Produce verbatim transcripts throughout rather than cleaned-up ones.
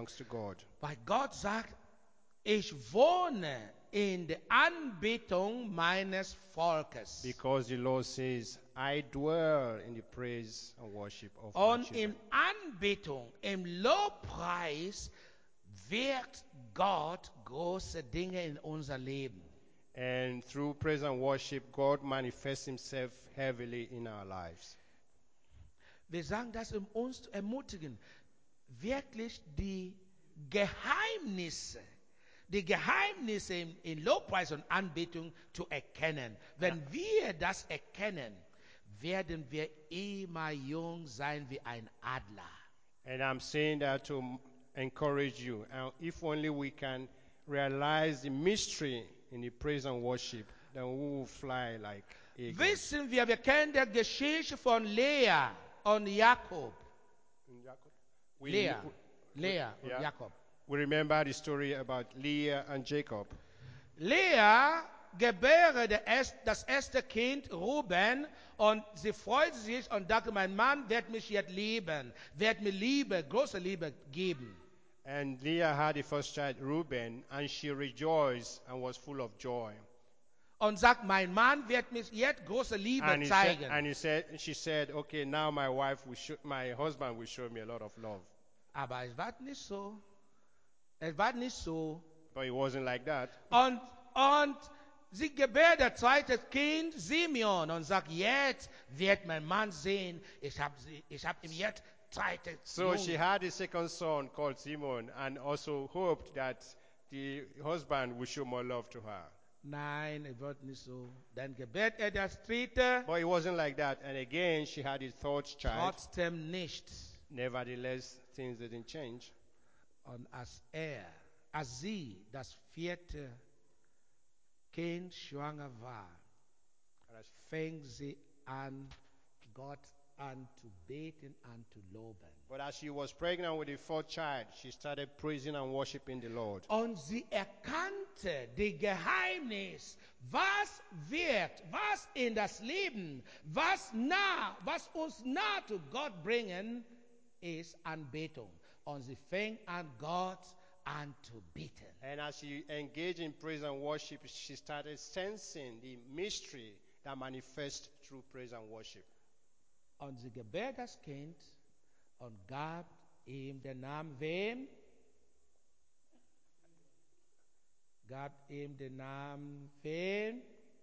belongs to God. Weil Gott sagt, ich wohne in der Anbetung meines Volkes. Because the Lord says, I dwell in the praise and worship of my Und children. in Anbetung, im Lobpreis wirkt Gott große Dinge in unser Leben. And through praise and worship, God manifests himself heavily in our lives. Wir sagen das, um uns zu ermutigen, wirklich die Geheimnisse, die Geheimnisse in, in Lobpreis und Anbetung zu erkennen. Wenn wir das erkennen, werden wir immer jung sein wie ein Adler. And I'm saying that to encourage you. And if only we can realize the mystery in the praise and worship, then we will fly like eagles. Wissen wir, wir kennen die Geschichte von Lea und Jakob. We, Lea, Lea und yeah. Jakob. we remember the story about Leah and Jacob. Lea gebäre der erst- das erste Kind, Ruben, und sie freute sich und dachte, mein Mann wird mich jetzt lieben, wird mir Liebe, große Liebe geben. And Leah had the first child, Reuben, and she rejoiced and was full of joy. Und sagt, mein Mann wird mich jetzt große Liebe And, he said, zeigen. and he said, she said, okay, now my wife will show, my husband will show me a lot of love. Aber es war nicht so. Es war nicht so. But it wasn't like that. Und, und sie gebärt das zweite Kind, Simeon, und sagt, jetzt wird mein Mann sehen, ich habe ich hab ihm jetzt zweite So Jungen. she had a second son called Simon and also hoped that the husband would show more love to her. Nein, es wird nicht so. Dann gebärt er das dritte, But it wasn't like that. And again, she had a third child. trotzdem nicht. Nevertheless, things didn't change. Und als er, als sie das vierte Kind schwanger war, fing sie an, Gott an zu beten, an zu loben. But as she was pregnant with the fourth child, she started praising and worshiping the Lord. Und sie erkannte die Geheimnis, was wirkt, was in das Leben, was nah, was uns nah zu Gott bringen, ist Anbetung. Und sie fing an, Gott an zu beten. And as she engaged in praise and worship, she started sensing the mystery that manifests through praise and worship. Und sie gebärt das Kind und gab ihm den Namen wem? Gab ihm den Namen wem?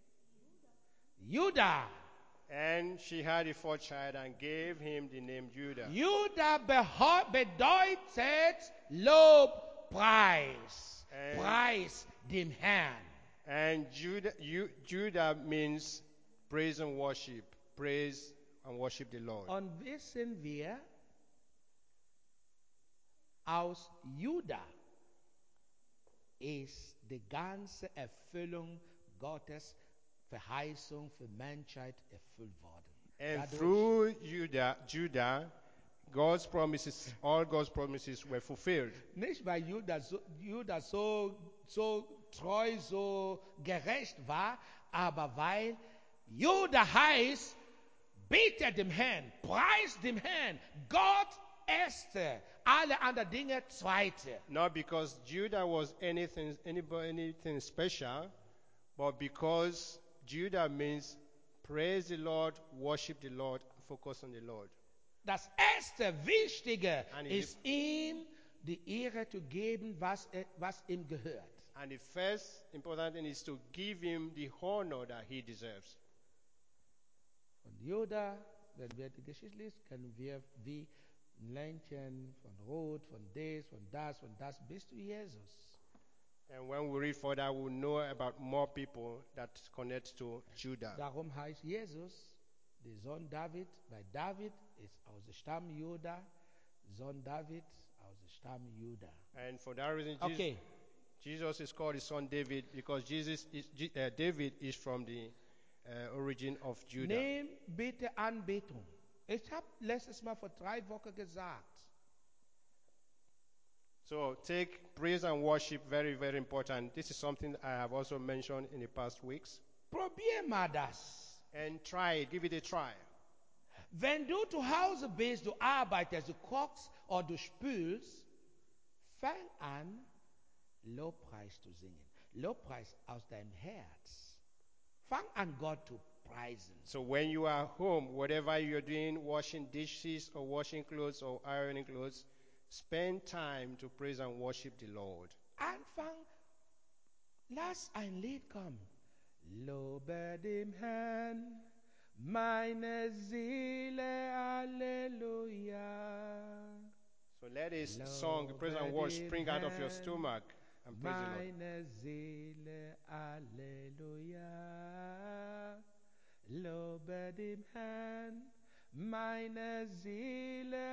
Judah. And she had a fourth child and gave him the name Judah. Judah beho- bedeutet Lobpreis. And- Preis dem Herrn. And Judah, Ju- Judah means praise and worship. Praise and worship the Lord. Und wissen wir, aus Judah ist die ganze Erfüllung Gottes Verheißung für Menschheit erfüllt worden. And Dadurch- through Judah, Judah, God's promises, all God's promises were fulfilled. Nicht weil Judah so, Judah so, so treu, so gerecht war, aber weil Judah heißt, bete dem Herrn, preis dem Herrn, Gott erste, alle anderen Dinge zweite. Not because Judah was anything, anybody, anything special, but because Judah means praise the Lord, worship the Lord, focus on the Lord. Das erste Wichtige And it- ist ihm die Ehre zu geben, was, er- was ihm gehört. And the first important thing is to give him the honor that he deserves. Von Judah, wenn wir die Geschichte lesen, können wir wie ein Ländchen von Rot, von des, von das, von das bis zu Jesus. And when we read further, we'll know about more people that connect to Judah. Darum heißt Jesus, der Sohn David, weil David ist aus dem Stamm Judah, Sohn David aus dem Stamm Judah. And for that reason, Jesus, Okay, Jesus is called his son David because Jesus is, J- uh, David is from the uh, origin of Judah. nimm bitte Anbetung. Ich habe letztes Mal vor drei Wochen gesagt, So take praise and worship very, very important. This is something I have also mentioned in the past weeks. probier mal das. And try it, give it a try. Wenn du zu Hause bist, du arbeitest, du kochst oder du spülst, Fang an, Lobpreis zu singen. Lobpreis aus deinem Herz. Fang an, Gott zu preisen. So when you are home, whatever you're doing, washing dishes or washing clothes or ironing clothes, spend time to praise and worship the Lord. Anfang, lass ein Lied kommen. Lobe dem Herrn, meine Seele, Halleluja. So let this song, praise and worship, spring out of your stomach and praise the Lord. Meine Seele, Halleluja. Lobe dem Herrn, meine Seele,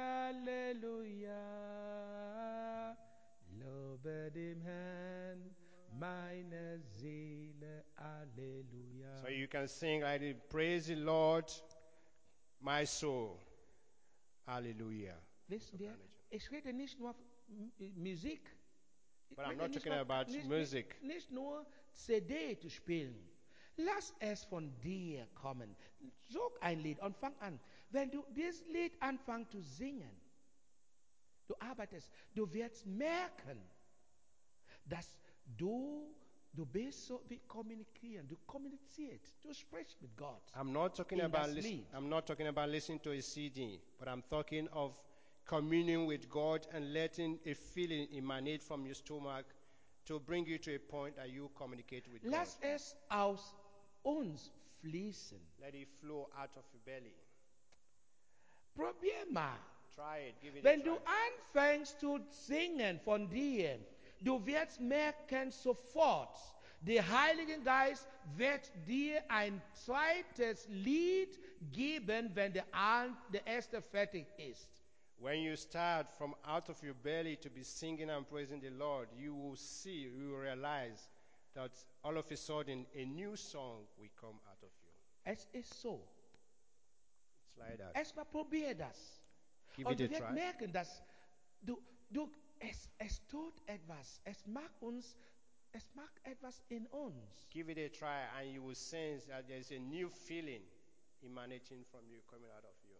Halleluja. Lobe dem Herrn, meine Seele, Halleluja. So you can sing like this, praise the Lord, my soul. Hallelujah. Wissen wir, ich rede nicht nur Musik. But I'm not talking about nicht, music. Nicht, nicht nur C D zu spielen. Lass es von dir kommen. Such ein Lied und fang an. Wenn du dieses Lied anfängst zu singen, du arbeitest, du wirst merken, dass du, du bist so wie kommunizieren. Du kommunizierst, du sprichst mit Gott. I'm not talking in about das listen, Lied. I'm not talking about listening to a C D, but I'm talking of communing with God and letting a feeling emanate from your stomach to bring you to a point that you communicate with Lass God. es aus uns fließen. Let it flow out of your belly. Probier mal. Try it. Give it Wenn a du try. anfängst zu singen von dir, du wirst merken sofort, der Heilige Geist wird dir ein zweites Lied geben, wenn der, an- der erste fertig ist. When you start from out of your belly to be singing and praising the Lord, you will see, you will realize that all of a sudden a new song will come out of you. Es ist so. It's like that. Erstmal probier das. Give Und it du a wirst try. merken, dass du, du, es, es tut etwas. Es macht uns, es macht etwas in uns. Give it a try, and you will sense that there's a new feeling emanating from you, coming out of you.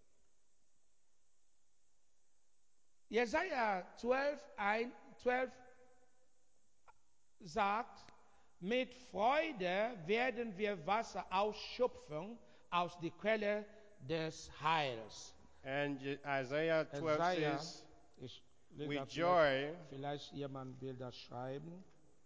Jesaja zwölf, ein, zwölf sagt, mit Freude werden wir Wasser ausschöpfen aus der Quelle des Heils. And Je- Isaiah twelve Isaiah, says, ich lese with da vielleicht, joy, vielleicht jemand will das schreiben.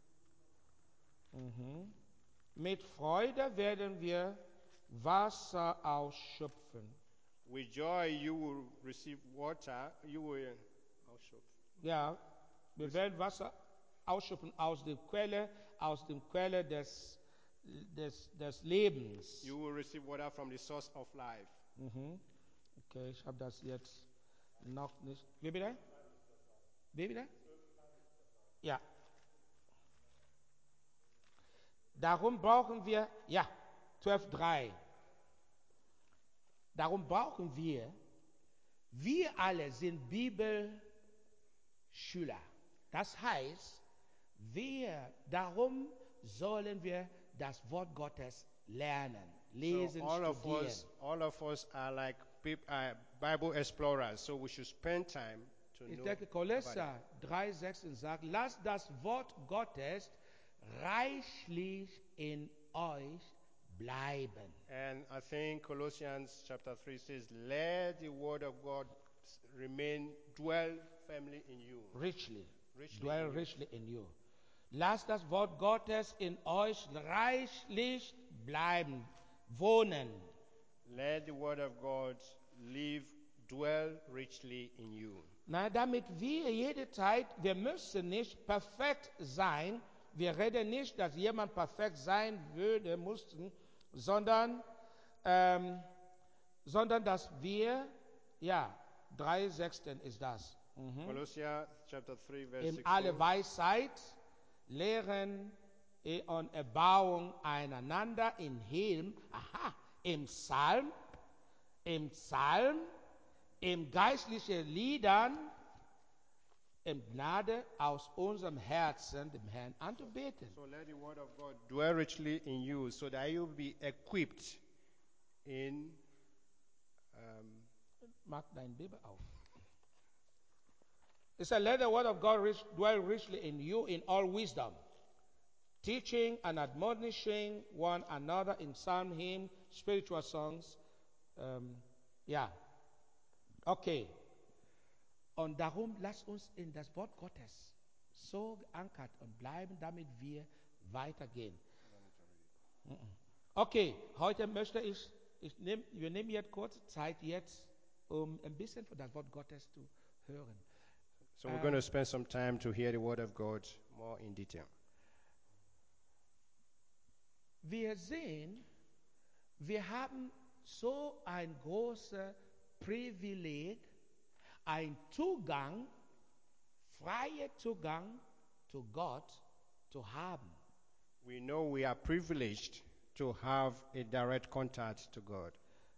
Mhm. Mit Freude werden wir Wasser ausschöpfen. with joy you will receive water, you will also. Ja, wir werden Wasser ausschöpfen aus der Quelle, aus der Quelle des, des, des Lebens. You will receive water from the source of life. Mhm. Okay, ich habe das jetzt noch nicht. Wie bitte? Wie bitte? Ja. Darum brauchen wir, ja, zwölf Komma drei. Darum brauchen wir, wir alle sind Bibelschüler. Das heißt, wir, darum sollen wir das Wort Gottes lernen, lesen, So all of studieren. us, all of us are like peop- uh, Bible explorers. So we should spend time to Ich know. denke, about Kolosser drei sechs sagt, lasst das Wort Gottes reichlich in euch bleiben. it. And I think Colossians chapter three says, "Let the word of God s- remain dwell firmly in you." Richly. Richly Dwell in you. richly in you. Lasst das Wort Gottes in euch reichlich bleiben, wohnen. Let the word of God live, dwell richly in you. Na, damit wir jede Zeit, wir müssen nicht perfekt sein. Wir reden nicht, dass jemand perfekt sein würde, mussten, sondern, ähm, sondern dass wir, ja, drei Sechsten ist das. Mhm. Colossians chapter three verse In alle sixteen. Weisheit lehren und Erbauung einander in Helm, aha, im Psalm, im Psalm, im geistlichen Liedern, im Gnade aus unserem Herzen dem Herrn anzubeten. So let the word of God dwell richly in you, so that you will be equipped in um, Mach dein Bibel auf. It said, let the word of God rich, dwell richly in you in all wisdom, teaching and admonishing one another in psalm, hymn, spiritual songs. Ähm, ja, okay. Und darum lasst uns in das Wort Gottes so geankert und bleiben, damit wir weitergehen. Okay, heute möchte ich, ich nehm, wir nehmen jetzt kurze Zeit jetzt, um ein bisschen von das Wort Gottes zu hören. So we're Um, going to spend some time to hear the word of God more in detail. Wir sehen, wir haben so ein großes Privileg, ein Zugang, freier Zugang zu Gott zu haben. We know we are privileged to have a direct contact to God.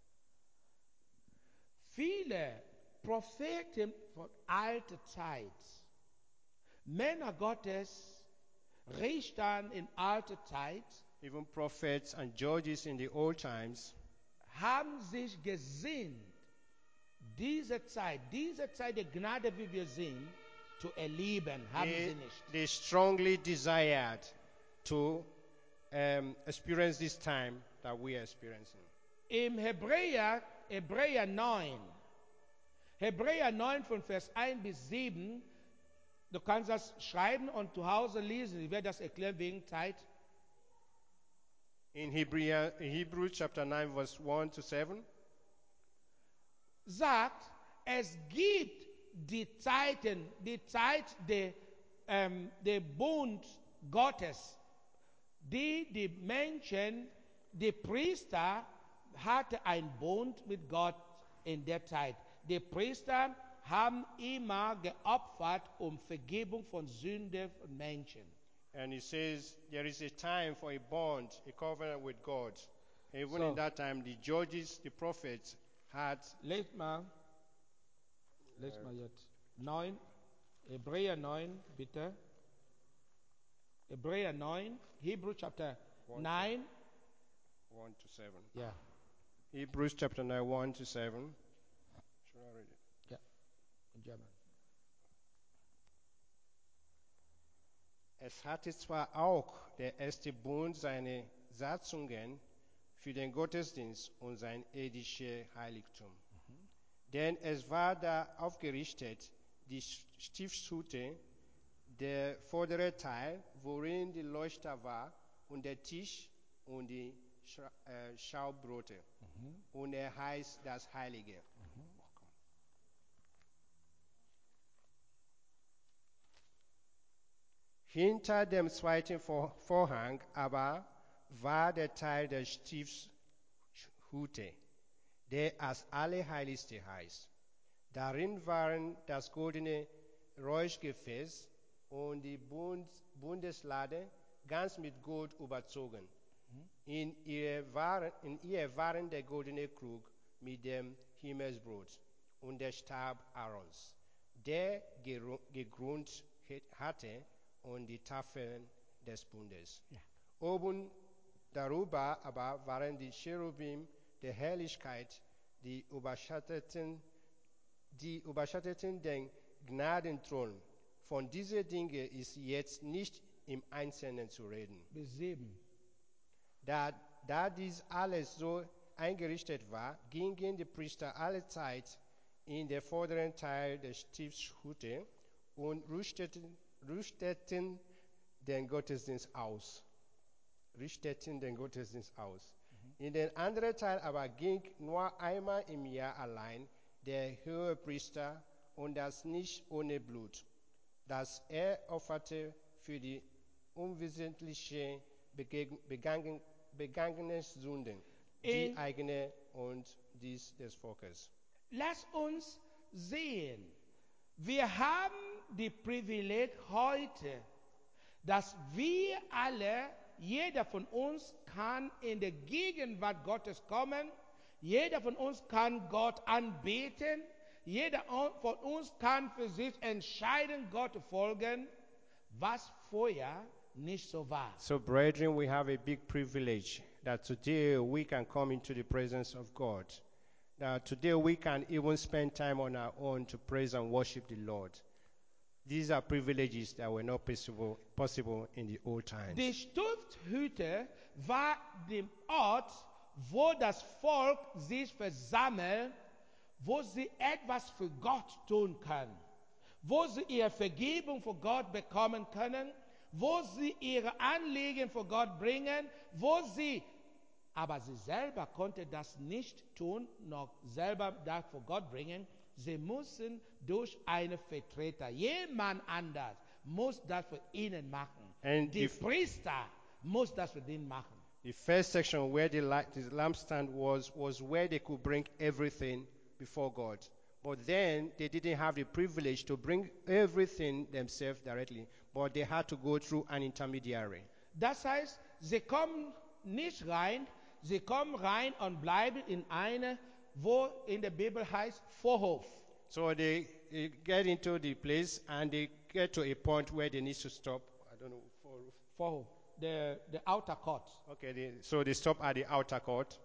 Viele Propheten von alter Zeit, Männer Gottes, Richter in alter Zeit, Even prophets and judges in the old times haben sich gesehnt, diese Zeit, diese Zeit der Gnade, wie wir sehen, zu erleben, haben they, sie nicht. they strongly desired to um, experience this time that we are experiencing. Im Hebräer, Hebräer neun, Hebräer neun von Vers eins bis sieben, du kannst das schreiben und zu Hause lesen, ich werde das erklären wegen Zeit. In Hebrew, in Hebrews chapter nine, verse one to seven, Sagt, es gibt die Zeiten, die Zeit der, ähm, der Bund Gottes, die die Menschen, die Priester hatten einen Bund mit Gott in der Zeit. Die Priester haben immer geopfert um Vergebung von Sünde von Menschen. and he says there is a time for a bond, a covenant with God. Even So. in that time, the judges, the prophets had. Lest mal, lest mal jetzt. neun, Hebräer neun, bitte. Hebräer neun, Hebrew chapter One to- nine. one to seven. Yeah, Hebrews chapter nine, one to seven. Should I read it? yeah, in German. Es hatte zwar auch der erste Bund seine Satzungen für den Gottesdienst und sein irdisches Heiligtum. Denn es war da aufgerichtet die Stiftshütte, der vordere Teil, worin die Leuchter war, und der Tisch und die Scha äh, Schaubrote. Und er heißt das Heilige. Hinter dem zweiten Vor Vorhang aber war der Teil der Stiftshütte, der als Allerheiligste heißt. Darin waren das goldene Räuchgefäß und die Bund Bundeslade ganz mit Gold überzogen. In ihr, waren, in ihr waren der goldene Krug mit dem Himmelsbrot und der Stab Aarons, der gegründet hatte, und die Tafeln des Bundes. Ja. Oben darüber aber waren die Cherubim der Herrlichkeit, die überschatteten, die überschatteten den Gnadenthron. Von diesen Dingen ist jetzt nicht im Einzelnen zu reden. Bis sieben. Da, da dies alles so eingerichtet war, gingen die Priester alle Zeit in den vorderen Teil der Stiftshütte und rüsteten richteten den Gottesdienst aus. Richteten den Gottesdienst aus. In den anderen Teil aber ging nur einmal im Jahr allein der Hohepriester, und das nicht ohne Blut, das er opferte für die unwesentliche begangen, begangene Sünden, die In- eigene und dies des Volkes. Lass uns sehen, wir haben die Privileg heute, dass wir alle, jeder von uns kann in der Gegenwart Gottes kommen, jeder von uns kann Gott anbeten, jeder von uns kann für sich entscheiden, Gott zu folgen, was vorher nicht so war. So, brethren, we have a big privilege that today we can come into the presence of God. That today we can even spend time on our own to praise and worship the Lord. These are privileges that were not possible, possible in the old times. Die Stiftshütte war der Ort, wo das Volk sich versammelt, wo sie etwas für Gott tun können, wo sie ihre Vergebung vor Gott bekommen können, wo sie ihre Anliegen vor Gott bringen, wo sie, aber sie selber konnte das nicht tun, noch selber das vor Gott bringen. Sie müssen durch einen Vertreter, jemand anders muss das für ihnen machen. And Die if- Priester muss das für ihn machen. The first section where the, light, the lampstand was, was where they could bring everything before God. But then they didn't have the privilege to bring everything themselves directly, but they had to go through an intermediary. Das heißt, sie kommen nicht rein, sie kommen rein und bleiben in eine, wo in der Bibel heißt Vorhof. So they, they get into the place and they get to a point where they need to stop. I don't know. For, Vorhof, der, der Outer Court. okay, they, so they stop at the outer court.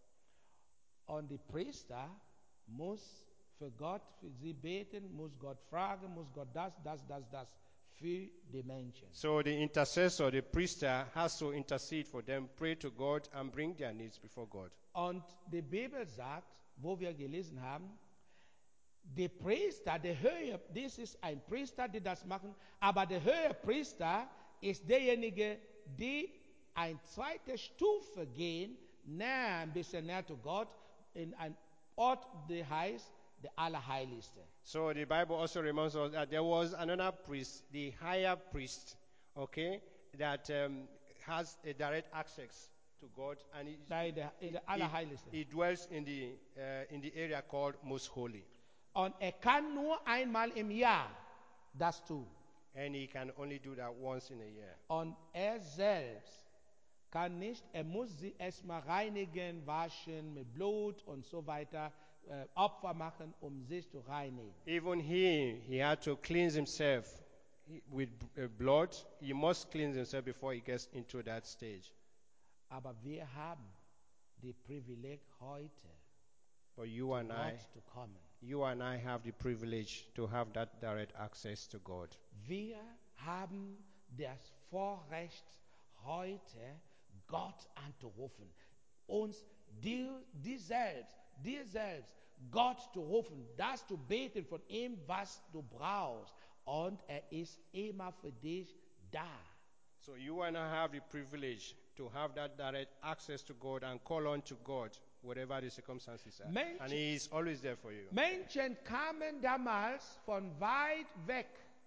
Und die Priester muss für Gott, für sie beten, muss Gott fragen, muss Gott das, das, das, das für die Menschen. So the intercessor, the priester, has to intercede for them, pray to God, and bring their needs before God. Und die Bibel sagt, wo wir gelesen haben, der Priester, der Höhe, das ist ein Priester, der das machen, aber der höhere Priester ist derjenige, der eine zweite Stufe gehen, näher, ein bisschen näher zu Gott, in ein Ort, der heißt der Allerheiligste. So the Bible also reminds us that there was another priest, the higher priest, okay, that um, has a direct access to God, and he, Bei der, in der he, Allerheiligste. he dwells in the uh, in the area called Most Holy, Und er kann nur einmal im Jahr das tun. and he can only do that once in a year. Und er selbst kann nicht, er muss sie erstmal reinigen, waschen mit Blut und so weiter, äh, Opfer machen, um sich zu reinigen. Even he, he had to cleanse himself with uh, blood. He must cleanse himself before he gets into that stage. Aber wir haben die Privileg heute, But you and I, Gott zu kommen. you and I have the privilege to have that direct access to God. Wir haben das Vorrecht, heute Gott anzurufen. Uns, dir, dir selbst, dir selbst, Gott zu rufen, das zu beten von ihm, was du brauchst. Und er ist immer für dich da. So you and I have the privilege to have that direct access to God and call on to God, whatever the circumstances are. Mensch- And He is always there for you. Menschen kamen damals von weit weg,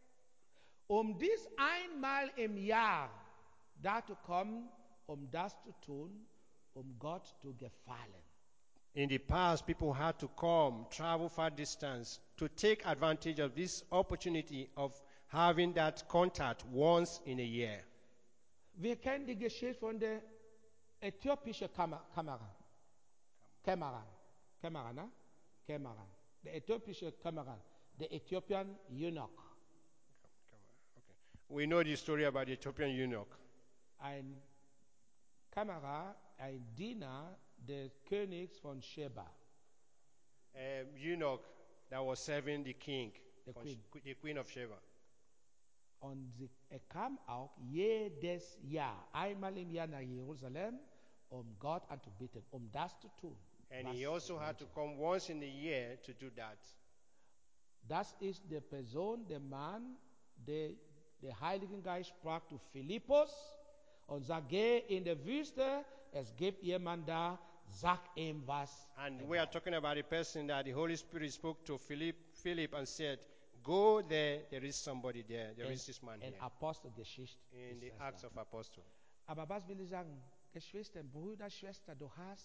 um dies einmal im Jahr da zu kommen, um das zu tun, um Gott zu gefallen. In the past, people had to come, travel far distance to take advantage of this opportunity of having that contact once in a year. Wir kennen die Geschichte von der äthiopischen Kamera. Kamera. Kamera. Kamera, ne? Kamera. Der äthiopische Kamera. Der Ethiopian Eunuch. Okay. We know the story about the Ethiopian eunuch. Ein Kamera, ein Diener des Königs von Sheba. A eunuch that was serving the king, The con- queen. the queen of Sheba. Und sie, er kam auch jedes Jahr, einmal im Jahr nach Jerusalem, um Gott anzubeten, um das zu tun. And was he also er had to wollte. come once in a year to do that. Das ist die Person, der Mann, der der Heilige Geist sprach zu Philippus und sagt, geh in der Wüste, es gibt jemand da, sag ihm was. And er we are braucht. talking about a person that the Holy Spirit spoke to Philip, Philip and said, go there, there is somebody there, there in, is this man in here. Apostelgeschichte. In ist the das Acts da. of Apostles. Aber was will ich sagen? Geschwister, Brüder, Schwester, du hast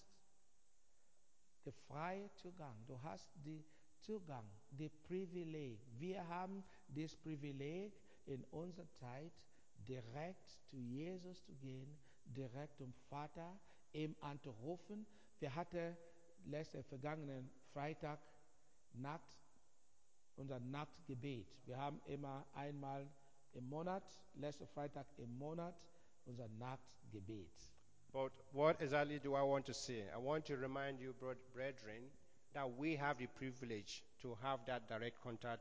den freien Zugang. Du hast den Zugang, das Privileg. Wir haben das Privileg in unserer Zeit, direkt zu Jesus zu gehen, direkt zum Vater, ihm anzurufen. Wir hatten letzten vergangenen Freitag Nacht, unser Nachtgebet. Wir haben immer einmal im Monat, letzten Freitag im Monat, unser Nachtgebet. But what exactly do I want to say? I want to remind you, bro- brethren, that we have the privilege to have that direct contact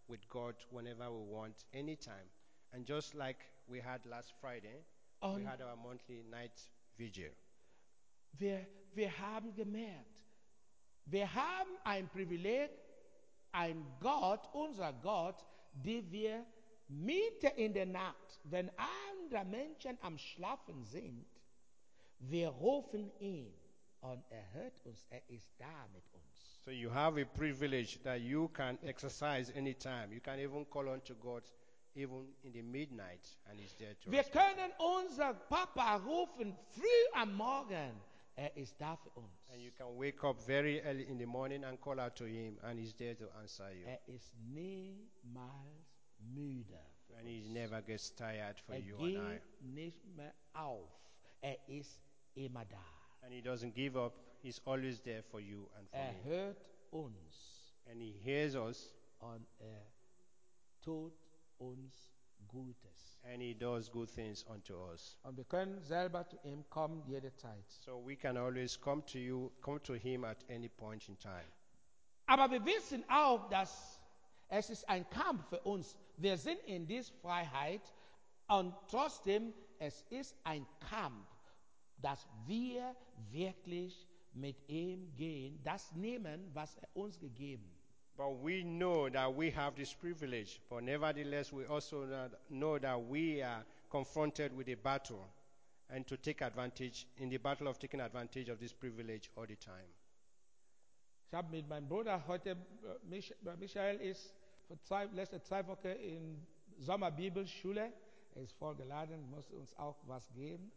with God whenever we want, anytime. And just like we had last Friday, we Und had our monthly night vigil. wir, wir haben gemerkt, wir haben ein Privileg, ein Gott, unser Gott, den wir mitten in der Nacht, wenn andere Menschen am Schlafen sind, wir rufen ihn und er hört uns, er ist da mit uns. So you have a privilege that you can exercise anytime. You can even call on to God even in the midnight, and he's there to Wir respond. können unser Papa rufen früh am Morgen, er ist da für uns. And you can wake up very early in the morning and call out to him, and he's there to answer you. Er ist niemals müde für And he uns. never gets tired for Er you and I. gibt nicht mehr auf, er ist immer da. And he doesn't give up. He's always there for you and for Er me. hört uns And he hears us, und er tut uns Gutes. and he does good things unto us. Und wir können selber zu ihm kommen jederzeit. So we can always come to you, come to him at any point in time. Aber wir wissen auch, dass es ist ein Kampf für uns. Wir sind in dieser Freiheit und trotzdem es ist ein Kampf, dass wir wirklich mit ihm gehen, das nehmen, was er uns gegeben hat. But we know that we have this privilege. But nevertheless, we also know that we are confronted with a battle, and to take advantage, in the battle of taking advantage of this privilege all the time. Ich habe mit meinem Bruder heute, äh, Mich- äh, Michael ist vor zwei, letzte zwei Wochen in Sommerbibelschule. Er ist vorgeladen, muss uns auch was geben.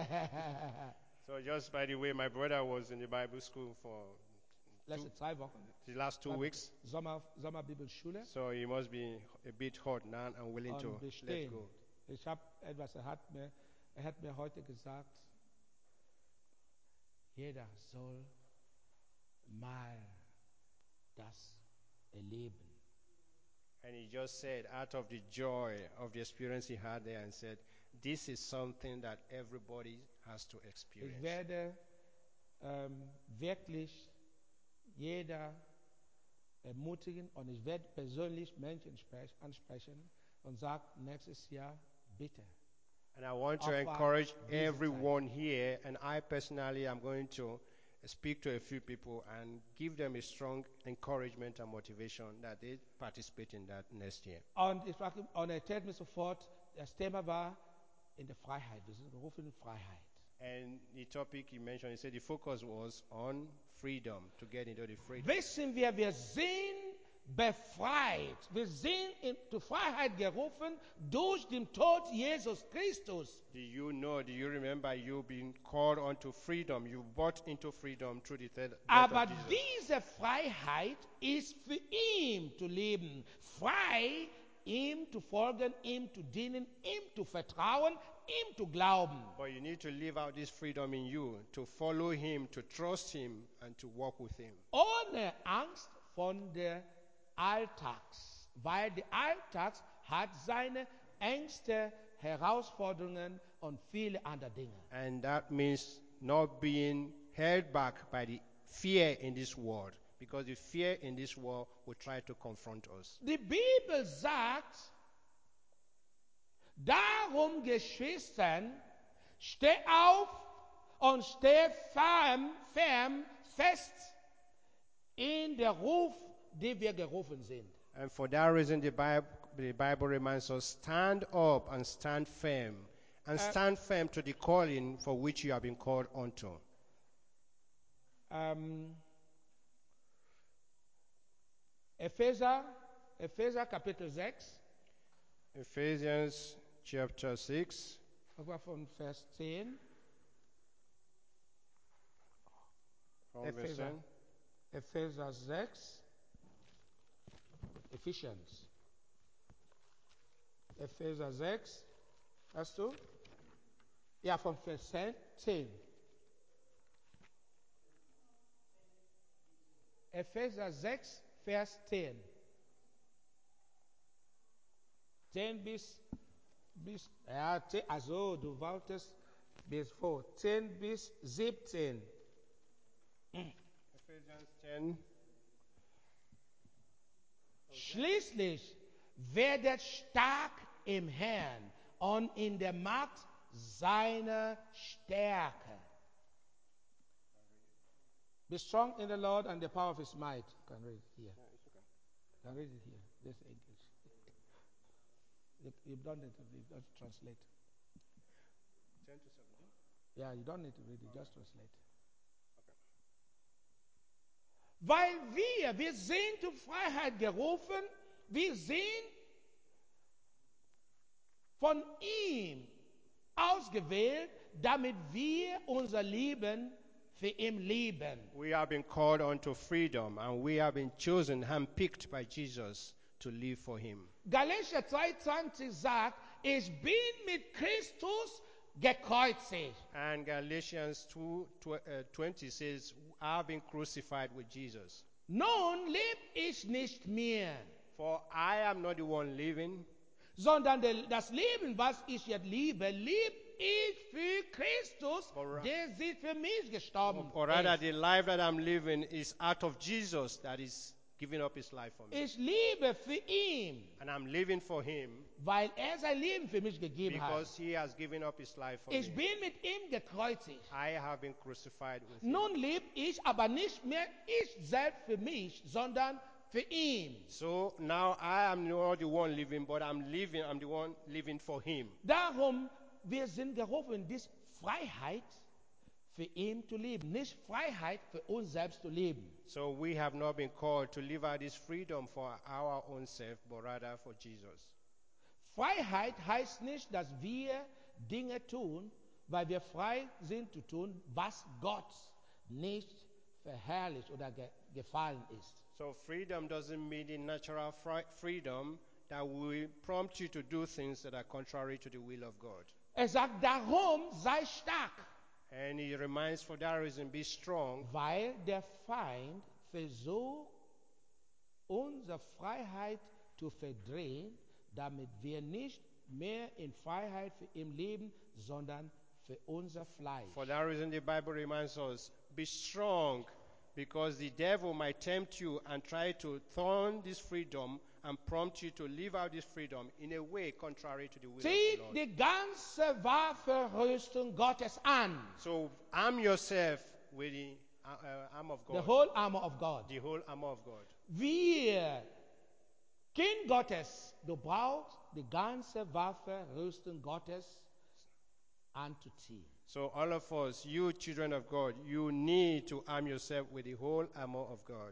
So just by the way, my brother was in the Bible school for Letzte zwei Wochen. the last two Bible- weeks. Sommer, Sommerbibelschule. So he must be a bit hot now and willing to Und wir let stehen. go. Ich habe etwas, er hat, mir, er hat mir heute gesagt, jeder soll mal das erleben. And he just said, out of the joy of the experience he had there, and said, this is something that everybody has to Ich experience. werde ähm, wirklich jeder ermutigen und ich werde persönlich Menschen sprech, ansprechen und sagen, nächstes Jahr bitte. And I want to Offer encourage this everyone here, and I personally am going to speak to a few people and give them a strong encouragement and motivation that they participate in that next year. Und, ich frage, und er erzählt mir sofort, das Thema war in der Freiheit. Wir sind gerufen in Freiheit. And the topic he mentioned, he said the focus was on freedom, to get into the freedom. Wissen wir, wir sind befreit. Wir sind in die Freiheit gerufen durch den Tod Jesus Christus. Do you know, do you remember you being called onto freedom? You brought into freedom through the death Aber of Jesus. diese Freiheit ist für ihn zu leben. Frei, ihm zu folgen, ihm zu dienen, ihm zu vertrauen, ihm zu glauben. But you need to live out this freedom in you, to follow him, to trust him, and to walk with him. Ohne Angst von der Alltags. Weil der Alltags hat seine Ängste, Herausforderungen und viele andere Dinge. And that means not being held back by the fear in this world, because the fear in this world will try to confront us. Die Bibel sagt, darum, Geschwistern, steh auf und steh firm, firm, fest in der Ruf, den wir gerufen sind. And for that reason, the Bible, the Bible reminds us, stand up and stand firm, and Uh, stand firm to the calling for which you have been called unto. Ähm, Epheser, Epheser Kapitel sechs, Ephesians chapter six, aber von Vers zehn. from verse Epheser. ten. Epheser sechs, Ephesians. Epheser sechs, hast du? Ja, von Vers zehn. Epheser sechs, Vers zehn. zehn bis, bis ja, zehn, also du wolltest bis vor, zehn bis siebzehn. Ephesians ten. Schließlich werdet stark im Herrn und in der Macht seiner Stärke. Be strong in the Lord and the power of his might. You can read it here. You can read it here. This English. You, you've done it. You don't translate. ten to seventeen. Yeah, you don't need to read it. Just translate. Okay. Weil wir, wir sind zur Freiheit gerufen, wir sind von ihm ausgewählt, damit wir unser Leben für ihn leben. We have been called unto freedom, and we have been chosen, handpicked by Jesus to live for him. Galater zwei zwanzig sagt, ich bin mit Christus gekreuzigt. And Galatians two twenty says, I have been crucified with Jesus. Nun lebe ich nicht mehr, For I am not the one living, sondern de- das Leben, was ich jetzt liebe, lebe ich für Christus, Alright. der sie für mich gestorben or rather ist. the life that I'm living is out of Jesus that is giving up his life for me. Ich lebe für ihn, And I'm living for him weil er sein Leben für mich gegeben hat. because he has given up his life for Ich me. bin mit ihm gekreuzigt. I have been crucified with him. Nun lebe ich aber nicht mehr ich selbst für mich, sondern für ihn. So now I am not the one living, but I'm living, I'm the one living for him. Darum, wir sind gerufen, diese Freiheit für ihn zu leben, nicht Freiheit für uns selbst zu leben. So we have not been called to live out this freedom for our own self, but rather for Jesus. Freiheit heißt nicht, dass wir Dinge tun, weil wir frei sind zu tun, was Gott nicht verherrlicht oder ge gefallen ist. So freedom doesn't mean the natural fri- freedom that will prompt you to do things that are contrary to the will of God. Er sagt, darum sei stark, And he reminds for that reason, be strong, weil der Feind versucht, unsere Freiheit zu verdrehen, damit wir nicht mehr in Freiheit für ihn leben, sondern für unser Fleisch. For that reason, the Bible reminds us, be strong, because the devil might tempt you and try to turn this freedom and prompt you to live out this freedom in a way contrary to the will of the Zieht Lord. die ganze Waffenrüstung Gottes an, So arm yourself with the uh, uh, arm of the God, whole armor of God. the whole armor of God. Wir, Kind Gottes, du brauchst die ganze Waffenrüstung Gottes anzuziehen. So all of us, you children of God, you need to arm yourself with the whole armor of God.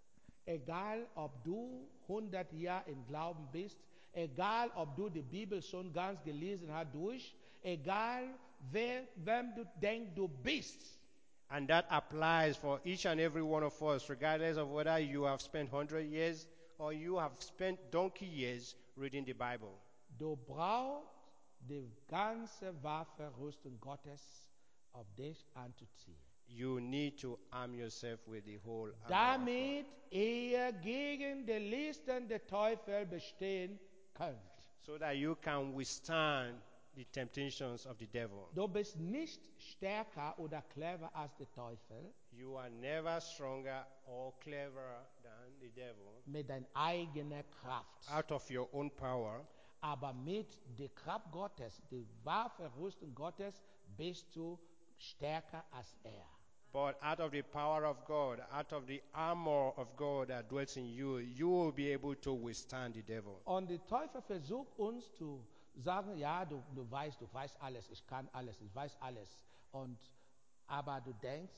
Egal, ob du hundert Jahre im Glauben bist, egal, ob du die Bibel schon ganz gelesen hast durch, egal, wer, wem du denkst, du bist. And that applies for each and every one of us, regardless of whether you have spent one hundred years or you have spent donkey years reading the Bible. Du brauchst die ganze Waffenrüstung Gottes auf dich anzuziehen, You need to arm yourself with the whole armor of God, damit ihr gegen die Listen der Teufel bestehen könnt. so that you can withstand the temptations of the devil. Du bist nicht stärker oder clever als der Teufel You are never stronger or cleverer than the devil mit deiner eigenen Kraft, out of your own power, aber mit der Kraft Gottes, der Waffenrüstung Gottes, bist du stärker als er. but out of the power of God, out of the armor of God that dwells in you, you will be able to withstand the devil. Und der Teufel versucht uns zu sagen, ja, du, du weißt, du weißt alles, ich kann alles, ich weiß alles. Und, aber du denkst,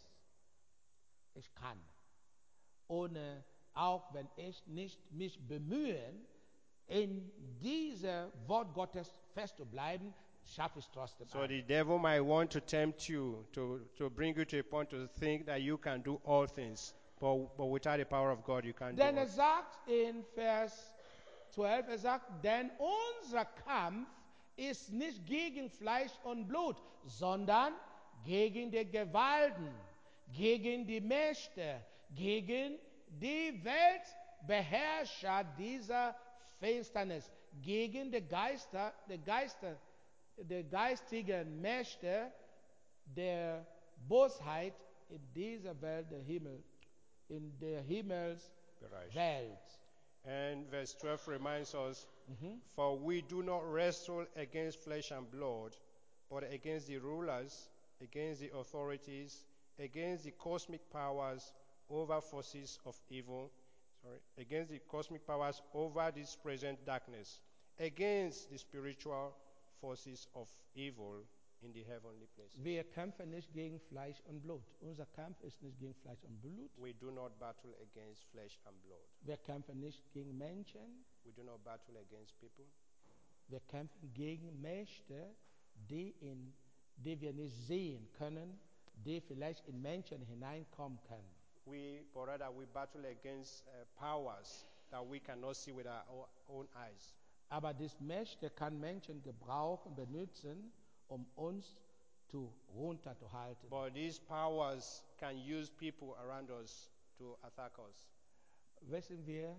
ich kann. Ohne, auch wenn ich nicht mich bemühen, in dieser Wort Gottes festzubleiben, schaffe ich trotzdem. So alles. the devil might want to tempt you, to, to bring you to a point to think that you can do all things. But, but without the power of God, you can't do Denn all. er sagt in Vers zwölf, er sagt, denn unser Kampf ist nicht gegen Fleisch und Blut, sondern gegen die Gewalten, gegen die Mächte, gegen die Weltbeherrscher dieser Finsternis, gegen die Geister, die Geister, die geistigen Mächte der Bosheit in dieser Welt, der Himmel, in der Himmelswelt. Bereich. And verse twelve reminds us, Mhm. for we do not wrestle against flesh and blood, but against the rulers, against the authorities, against the cosmic powers over forces of evil, sorry, against the cosmic powers over this present darkness, against the spiritual forces of evil in the heavenly places. Wir kämpfen nicht gegen Fleisch und Blut. Unser Kampf ist nicht gegen Fleisch und Blut. We do not battle against flesh and blood. Wir kämpfen nicht gegen Menschen. We do not battle against people. Wir kämpfen gegen Mächte, die, in, die wir nicht sehen können, die vielleicht in Menschen hineinkommen können. We, but rather, we battle against uh, powers that we cannot see with our o- own eyes. Aber diese Mächte kann Menschen gebrauchen, benutzen, um uns zu runterzuhalten. But these powers can use people around us to attack us. Wissen wir,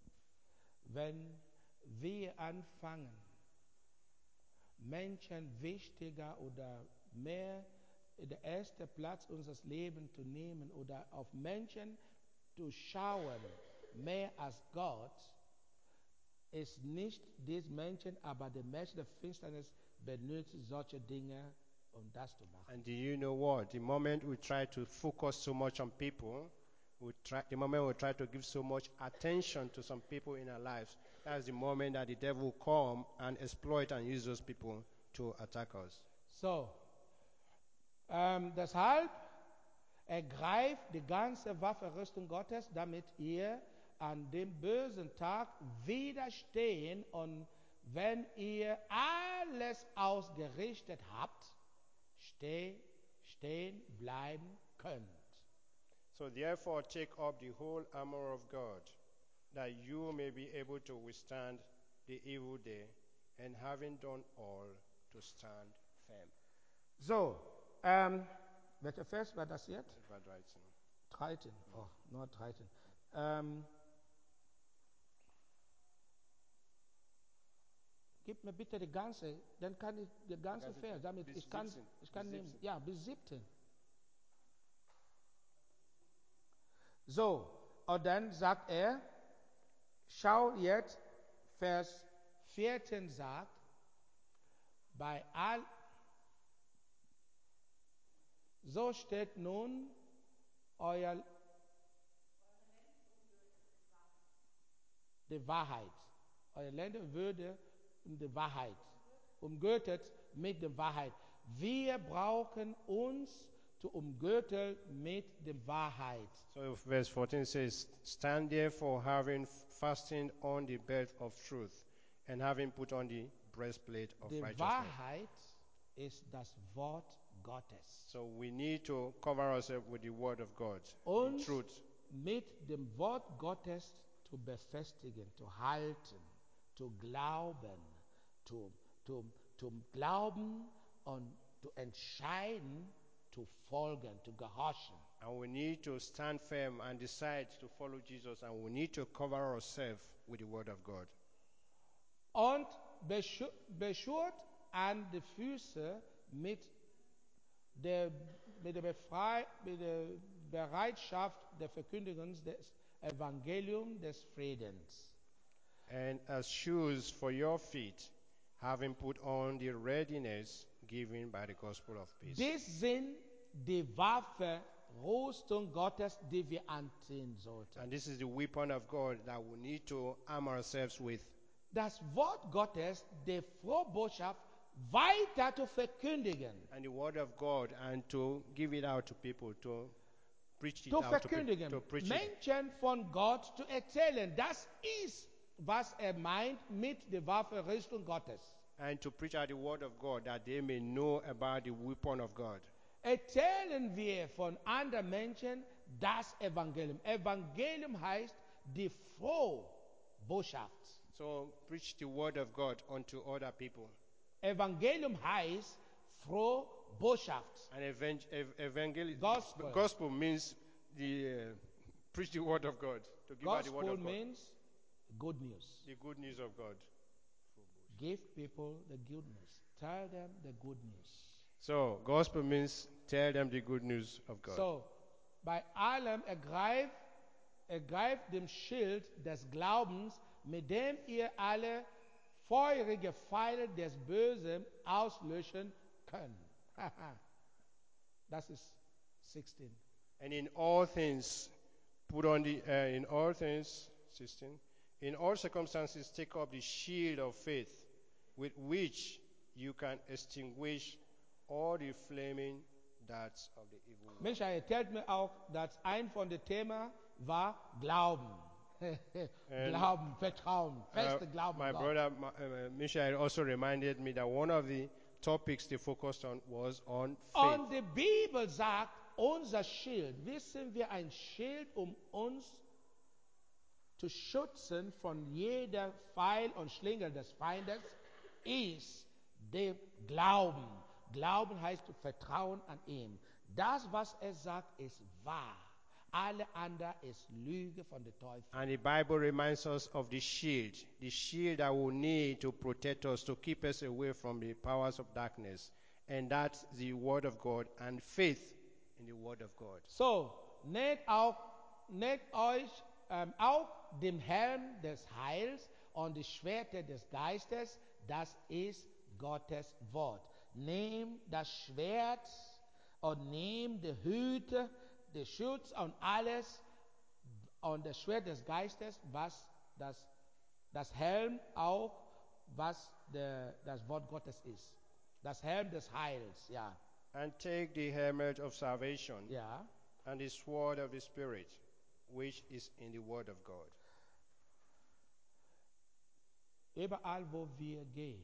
wenn wir anfangen, Menschen wichtiger oder mehr den ersten Platz unseres Lebens zu nehmen oder auf Menschen zu schauen, mehr als Gott, ist nicht diese Menschen, aber die Menschen der Finsternis benutzen solche Dinge, um das zu machen. And do you know what? The moment we try to focus so much on people, we try, the moment we try to give so much attention to some people in our lives, that's the moment that the devil will come and exploit and use those people to attack us. So, ähm, deshalb ergreift die ganze Waffenrüstung Gottes, damit ihr an dem bösen Tag widerstehen und wenn ihr alles ausgerichtet habt, steh, stehen bleiben könnt. So therefore take up the whole armor of God, that you may be able to withstand the evil day, and having done all, to stand firm. So, ähm, welcher Vers war das jetzt? Das war dreizehn. dreizehn. Oh, nur dreizehn. Ähm, gib mir bitte die ganze, dann kann ich die ganze ganze Vers, damit bis ich kann, siebzehn, ich kann bis nehmen, siebzehn. ja, bis siebzehn. So, und dann sagt er, schau jetzt, Vers vierzehn sagt, bei all, so steht nun euer, die Wahrheit, euer Länder würde um die Wahrheit, umgürtet mit der Wahrheit. Wir brauchen uns zu umgürteln mit der Wahrheit. So verse fourteen says, stand therefore having fastened on the belt of truth, and having put on the breastplate of Die righteousness. Wahrheit ist das Wort Gottes. So we need to cover ourselves with the word of God, the Uns truth. mit dem Wort Gottes zu befestigen, zu halten, zu glauben, zu, zu, zu glauben und zu entscheiden, zu folgen, zu gehorchen. And we need to stand firm and decide to follow Jesus, and we need to cover ourselves with the word of God. Und beschu- beschurt an die Füße mit der, mit der, Befrei, mit der Bereitschaft der Verkündigung des Evangeliums des Friedens. And as shoes for your feet, having put on the readiness given by the gospel of peace. Dies sind die Waffe, Rüstung Gottes, die wir anziehen sollten. And this is the weapon of God that we need to arm ourselves with. Das Wort Gottes, die Frohbotschaft, weiter zu verkündigen. And the word of God, and to give it out to people, to preach it Zu out to people, verkündigen, to preach it. Menschen von Gott zu erzählen. Das ist, was er meint mit der Waffe Rüstung Gottes. And to preach out the word of God, that they may know about the weapon of God. Erzählen wir von anderen Menschen das Evangelium. Evangelium heißt die Frohbotschaft. So preach the word of God unto other people. Evangelium heißt Frohbotschaft. And evang- ev- evangel- Gospel. gospel means the uh, preach the word of God, to give out the word Gospel of God, means good news. the good news of God. Give people the good news. Tell them the good news. So gospel means tell them the good news of God. So, bei allem ergreift ergreift dem Schild des Glaubens, mit dem ihr alle feurige Pfeile des Bösen auslöschen könnt. Das ist sechzehn. And in all things, put on the, uh, in all things, sixteen, in all circumstances, take up the shield of faith, with which you can extinguish all the flaming darts of the evil one. Michael erzählt mir auch, dass ein von den Themen war Glauben. Glauben, Vertrauen, feste Uh, Glauben. my an Gott. brother Ma- uh, Michael also reminded me that one of the topics they focused on was on faith. Und die Bibel sagt, unser Schild, wissen wir, ein Schild, um uns zu schützen von jeder Pfeil und Schlinge des Feindes, ist der Glauben. Glauben heißt Vertrauen an ihn. Das, was er sagt, ist wahr. Alle andere ist Lüge von der Teufel. And the Bible reminds us of the shield, the shield that we need to protect us, to keep us away from the powers of darkness. And that's the Word of God and faith in the Word of God. So, nehmt auch, nehmt euch ähm, auch den Helm des Heils und die Schwerter des Geistes, das ist Gottes Wort. Nehmt das Schwert und nehmt die Hüte, den Schutz und alles und das Schwert des Geistes, was das, das Helm auch, was der, das Wort Gottes ist. Das Helm des Heils, ja. And take the helmet of salvation Ja. and the sword of the Spirit, which is in the Word of God. Überall, wo wir gehen,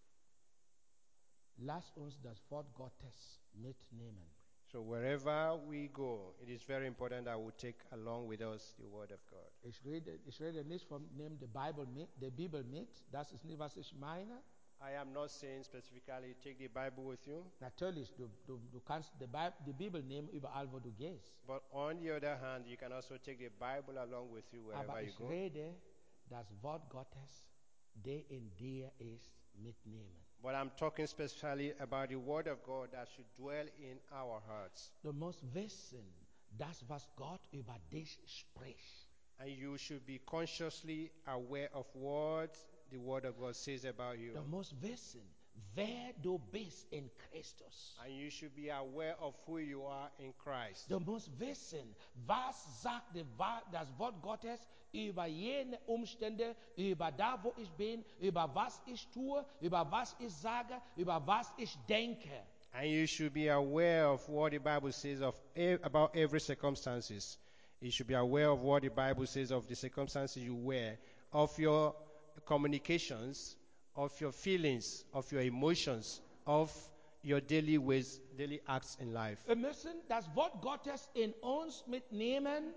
lass uns das Wort Gottes mitnehmen. So wherever we go, it is very important that we take along with us the Word of God. Ich rede, ich rede nicht von nehmen die Bibel mit, die Bibel mit, das ist nicht, was ich meine. I am not saying specifically take the Bible with you, Natürlich, du, du, du kannst die, Bib- die Bibel nehmen überall, wo du gehst. but on the other hand, you can also take the Bible along with you wherever Aber you ich go. rede das Wort Gottes, der in dir ist, mitnehmen. But I'm talking specifically about the Word of God that should dwell in our hearts. Du musst wissen, das, was Gott über dich spricht. And you should be consciously aware of what the Word of God says about you. Du musst wissen, wer du bist in Christus. And you should be aware of who you are in Christ. Du musst wissen, was sagt die Wa- das Wort Gottes über jene Umstände, über da, wo ich bin, über was ich tue, über was ich sage, über was ich denke. And you should be aware of what the Bible says of e- about every circumstances. You should be aware of what the Bible says of the circumstances you wear, of your communications, of your feelings, of your emotions, of your daily ways, daily acts in life. Wir müssen das Wort Gottes in uns mitnehmen.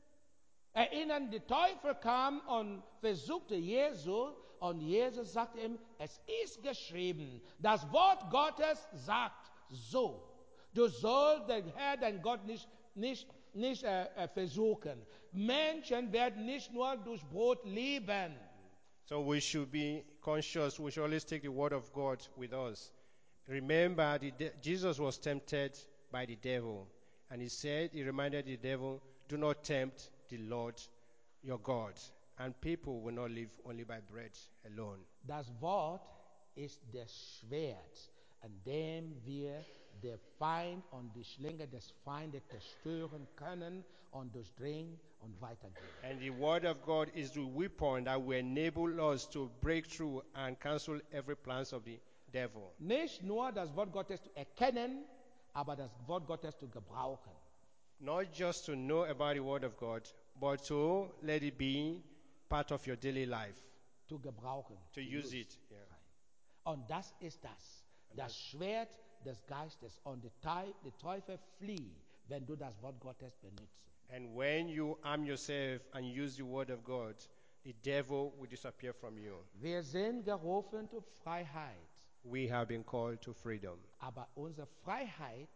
Erinnern, der Teufel kam und versuchte Jesus und Jesus sagte ihm, es ist geschrieben, das Wort Gottes sagt so, du sollst den Herr, dein Gott nicht, nicht, nicht äh, äh, versuchen. Menschen werden nicht nur durch Brot leben. So we should be conscious. We should always take the word of God with us. Remember, the de- Jesus was tempted by the devil. And he said, he reminded the devil, do not tempt the Lord your God. And people will not live only by bread alone. Das Wort ist das Schwert, an dem wir den Feind und die Schlinge des Feindes zerstören können und durchdringen und weitergehen. And the word of God is the weapon that will enable us to break through and cancel every plans of the devil. Nicht nur das Wort Gottes zu erkennen, aber das Wort Gottes zu gebrauchen. Not just to know about the word of God, but to let it be part of your daily life, Zu gebrauchen. to use it. Yeah. Und das ist das. Das Schwert des Geistes. Und der Teu- der Teufel flieht, wenn du das Wort Gottes benutzt. And when you arm yourself and use the word of God, the devil will disappear from you. Wir sind gerufen zur Freiheit. We have been called to freedom. Aber unsere Freiheit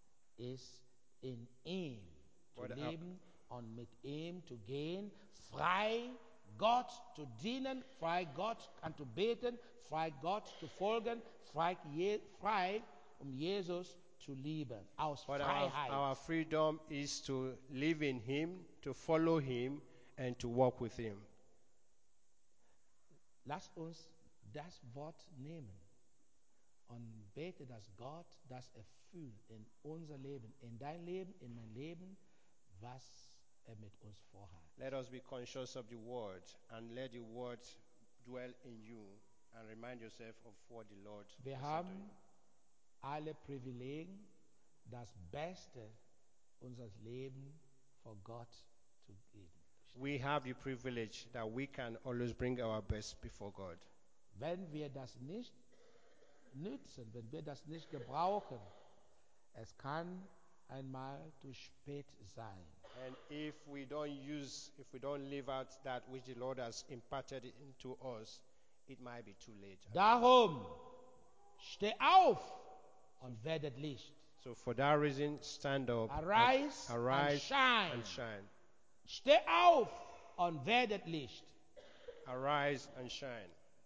ist in ihm zu What a- leben und mit ihm zu gehen, frei Gott zu dienen, frei Gott anzubeten, frei Gott zu folgen, frei, je, frei um Jesus zu lieben, aus But our, Freiheit. our freedom is to live in Him, to follow Him, and to walk with Him. Lass uns das Wort nehmen und bete, dass Gott das erfüllt in unser Leben, in dein Leben, in mein Leben, was er mit uns vorhat. Let us be conscious of the word and let the word dwell in you and remind yourself of what the Lord Wir has said to haben you. alle Privilegien, das Beste unseres Lebens vor Gott zu geben. We have the privilege that we can always bring our best before God. Wenn wir das nicht nützen, wenn wir das nicht gebrauchen, es kann einmal zu spät sein. And if we don't use, if we don't live out that which the Lord has imparted into us, it might be too late. Darum, steh auf und werdet Licht. So for that reason, stand up, Arise and, arise and shine. and shine. Steh auf und werdet Licht. Arise and shine.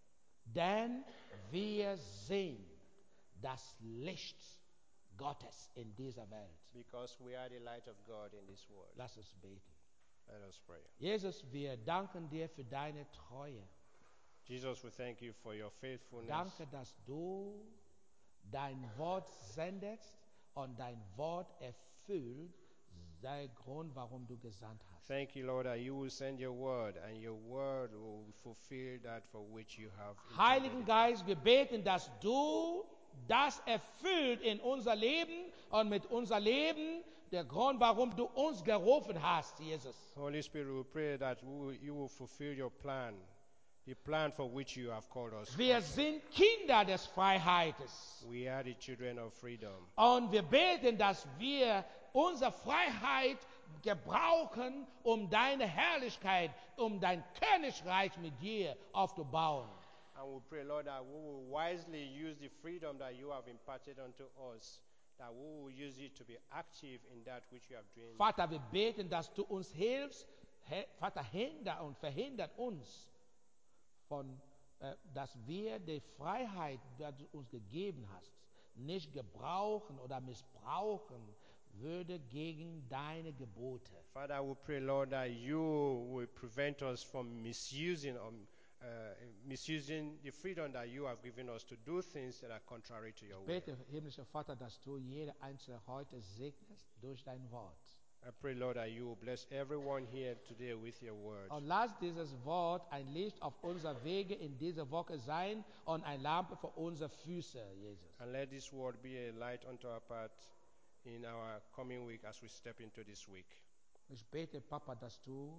Denn wir sehen das Licht Gottes in dieser Welt. Because we are the light of God in this world. Lass uns beten. Let us pray. Jesus, wir danken dir für deine Treue. Jesus, we thank you for your faithfulness. Danke, dass du dein Wort sendest und dein Wort erfüllt, der Grund, warum du gesandt hast. Thank you, Lord, that you will send your word and your word will fulfill that for which you have Heiligen intended. Geist, wir beten, dass du das erfüllt in unser Leben und mit unser Leben, der Grund, warum du uns gerufen hast, Jesus. Holy Spirit, we pray that we will, you will fulfill your plan, the plan for which you have called us. Wir sind Kinder des Freiheits. We are the children of freedom. Und wir beten, dass wir unsere Freiheit gebrauchen, um deine Herrlichkeit, um dein Königreich mit dir aufzubauen. And we pray, Lord, that we will wisely use the freedom that you have imparted unto us, that we will use it to be active in that which you have dreamed. Vater, wir beten, dass du uns hilfst. He- Vater, hinder und verhindert uns, von, äh, dass wir die Freiheit, die du uns gegeben hast, nicht gebrauchen oder missbrauchen würde gegen deine Gebote. Father, we pray, Lord, that you will prevent us from misusing um, uh, misusing the freedom that you have given us to do things that are contrary to your Ich will. bete, himmlischer Vater, dass du jede Einzelne heute segnest durch dein Wort. I pray, Lord, that you will bless everyone here today with your word. Und lass dieses Wort ein Licht auf unser Wege in dieser Woche sein und eine Lampe für unsere Füße, Jesus. And let this word be a light unto our path in our coming week as we step into this week. Ich bete, Papa, dass du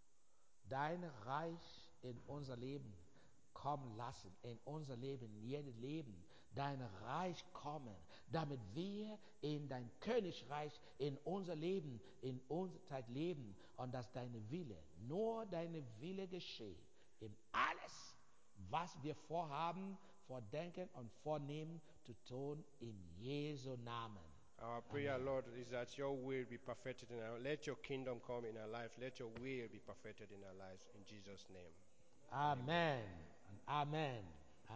dein Reich in unser Leben kommen lassen, in unser Leben, in jedes Leben, dein Reich kommen, damit wir in dein Königreich, in unser Leben, in unsere Zeit leben und dass deine Wille, nur deine Wille geschehe, in alles, was wir vorhaben, vordenken und vornehmen, zu tun, in Jesu Namen. Our prayer, Lord, is that your will be perfected in our Let your kingdom come in our life. Let your will be perfected in our lives. In Jesus' name. Amen and amen.